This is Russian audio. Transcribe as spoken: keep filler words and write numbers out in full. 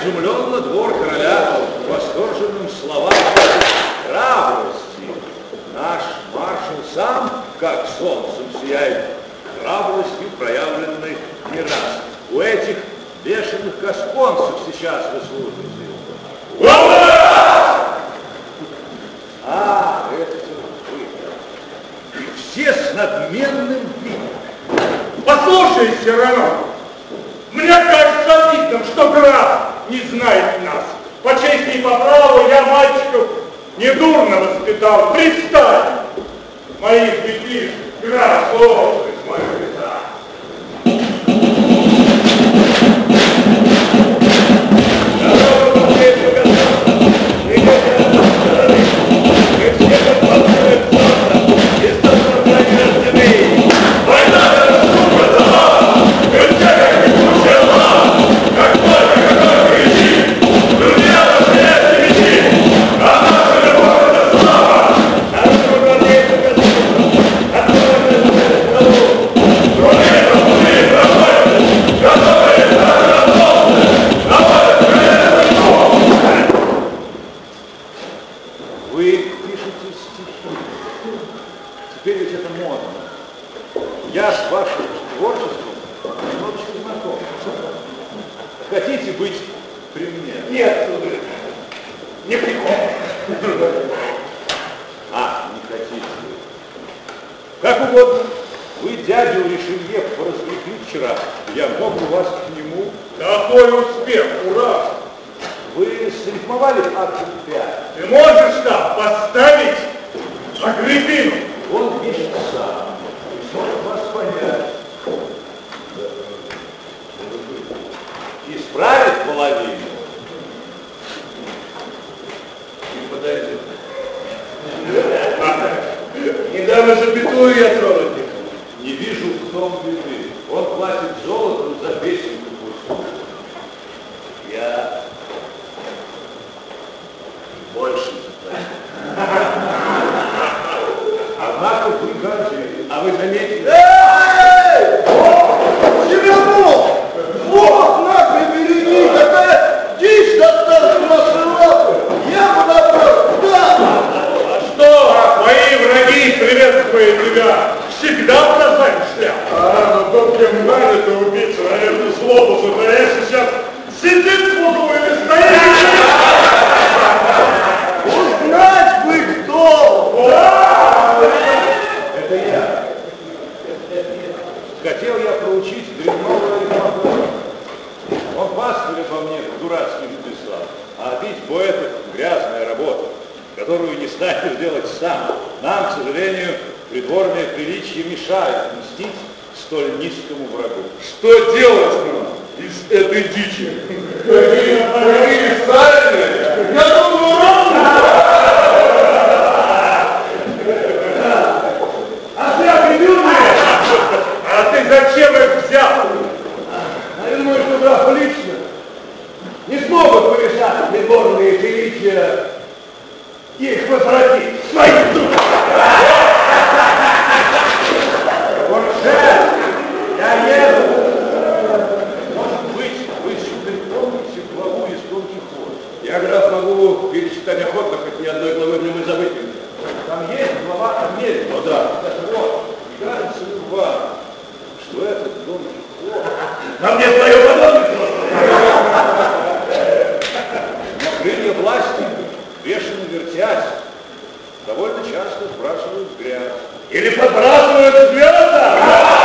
изумленно двор короля восторженным словам храбрости. Наш маршал сам, как солнцем сияет, храбростью проявленной не раз. У этих бешеных гасконцев сейчас вы служите. А, это вы. И все с надменным видом. Послушай, Сирано, мне кажется обидным, что граф не знает нас. По чести и по праву я мальчиков недурно воспитал. Представь, моих детишек, граф, слушай, мой лица. Довольно часто сбрасывают взгляд. Или подбрасывают звезды!